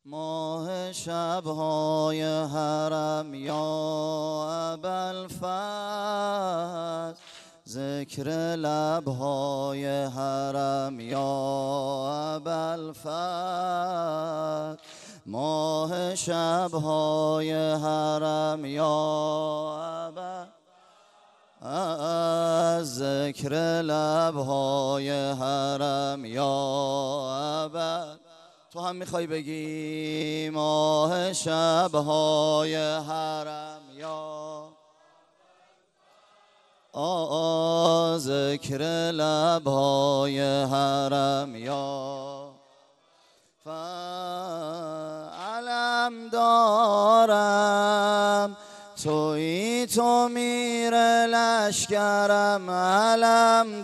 ماه شبهای حرم یا ابوالفضل، ذکر لبهای حرم یا ابوالفضل، ماه شبهای حرم یا از ذکر لبهای حرم یا ابوالفضل. تو هم میخوای بگی ماه شبهای حرم یا ذکر لبهای حرم یا علم دارم تویی تو میره لشکرم، علم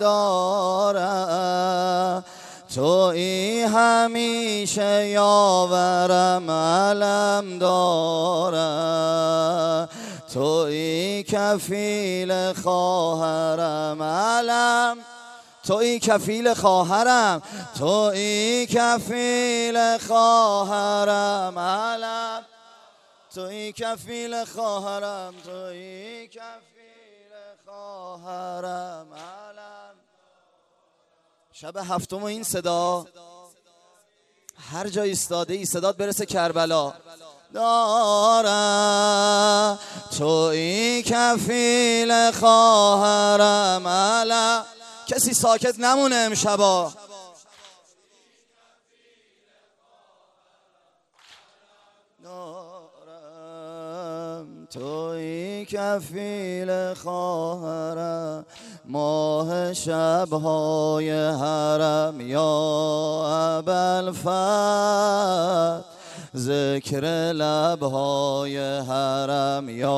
دارم تویی همیشه یاورم، علم دارم تویی کفیل خواهرم، علم تویی کفیل خواهرم، تویی کفیل خواهرم، علم تویی کفیل خواهرم، تویی کفیل خواهرم، علم. شب هفتم و این صدا هر جا ایستاده ای صدات برسه کربلا. دارم تویی کفیل خواهرم، علم. کسی ساکت نمونه امشبا. دارم تویی کفیل خواهرم، ماه شبهای حرم یا ابوالفضل، ذکر لبهای حرم یا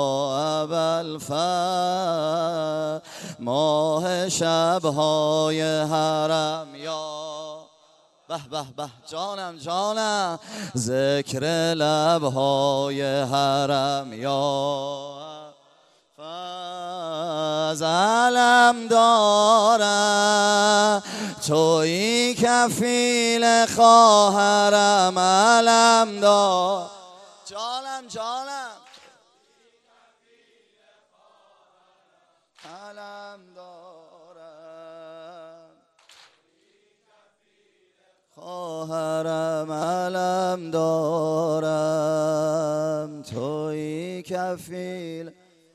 ابوالفضل، ماه شبهای حرم یا به به به جانم جانم، ذکر لبهای حرم یا علم دارم تویی کفیل خواهرم، علم دارم جانم جانم، علم دارم خواهرم، علم دارم تویی کفیل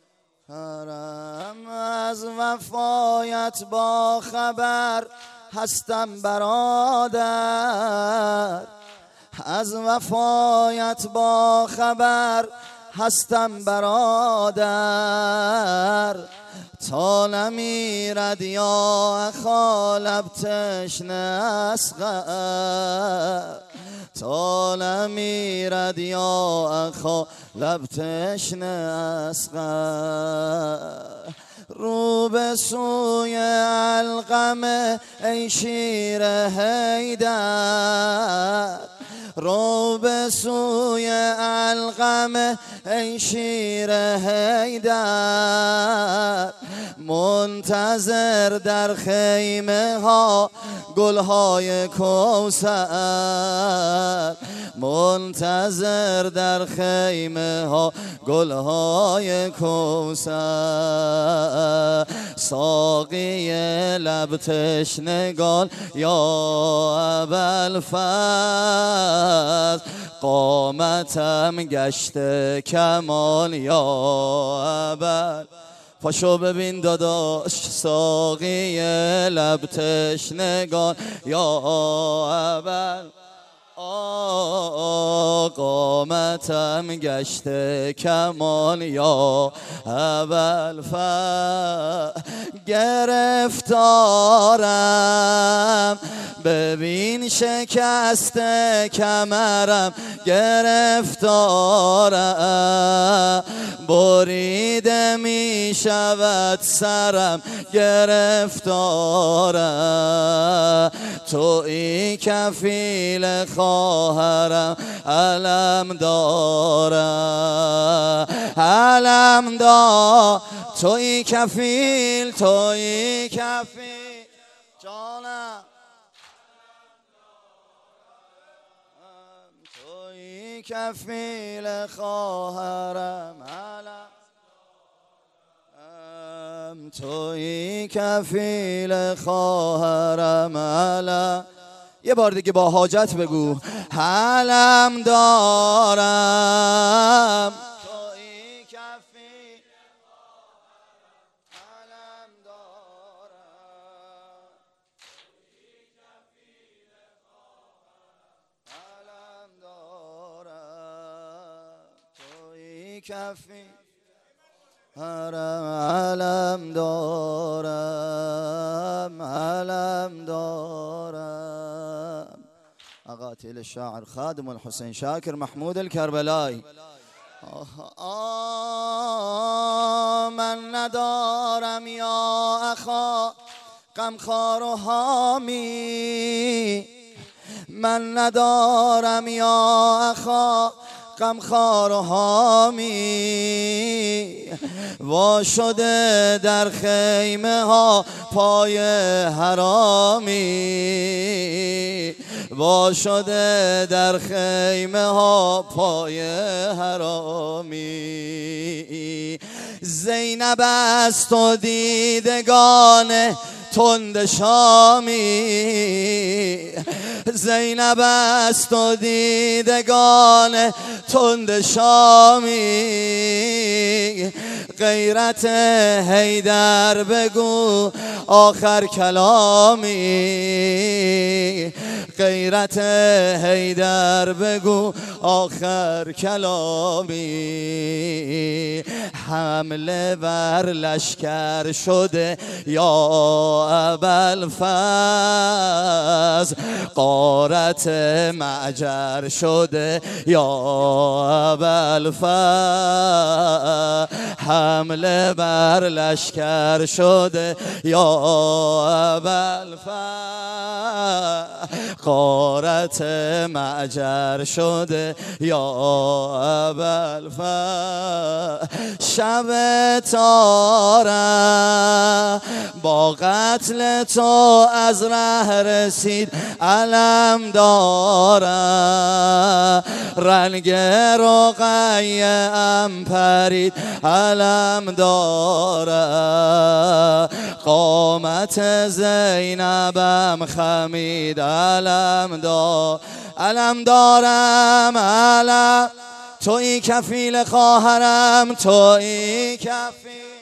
حرم. از وفایت با خبر هستم برادر، از وفایت با خبر هستم برادر، تا نمیرد یا اخا لب تشنه اصغر، تا نمیرد یا اخا لب تشنه اصغر. رو به سوی علقمه ای شیر حیدر، رو به سوی علقمه ای شیر حیدر، منتظر در خیمه ها گلهای کوثر، منتظر در خیمه ها گلهای کوثر. ساقی لب تشنگان یا ابوالفضل، قامتم گشته کمان یا ابوالفضل. پاشو ببین داداش ساقی لب تشنگان یا ابوالفضل، قامتم گشته کمان یا ابوالفضل. گرفتارم ببین شکسته کمرم، گرفتارم بریده می شود سرم، گرفتارم تویی کفیل خواهرم، علم دارم علم دارم تویی کفیل، تویی کفیل جانم، کفیل خواهرم تویی کفیل خواهرم علم. یه بار دیگه با حاجت بگو علم دارم تویی کفیل علم دارم علم دارم تویی کفیل علم دارم علم دارم. أقاتل الشاعر خادم الحسين شاكر محمود الكربلائي. من ندارم یا اخا غمخوار و حامی، من ندارم یا اخا غمخوار و حامی، وا شده در خیمه ها پای حرامی، وا شده در خیمه ها پای حرامی. زینب است و دیدگان تند شامی، زینب است و دیدگان تند شامی. غیرت حیدر بگو آخر کلامی، غیرت حیدر بگو آخر کلامی. حمله بر لشکر شده یا ابوالفضل، غارت معجر شده یا ابوالفضل. حمله بر لشکر شده یا ابوالفضل، غارت معجر شده یا ابوالفضل. شب تاره با قتل تو از ره رسید علم داره، رنگ رقیه ام پرید علم داره، قامت زینبم خمید علم داره. علم دارم علم تویی کفیل خواهرم تویی کفیل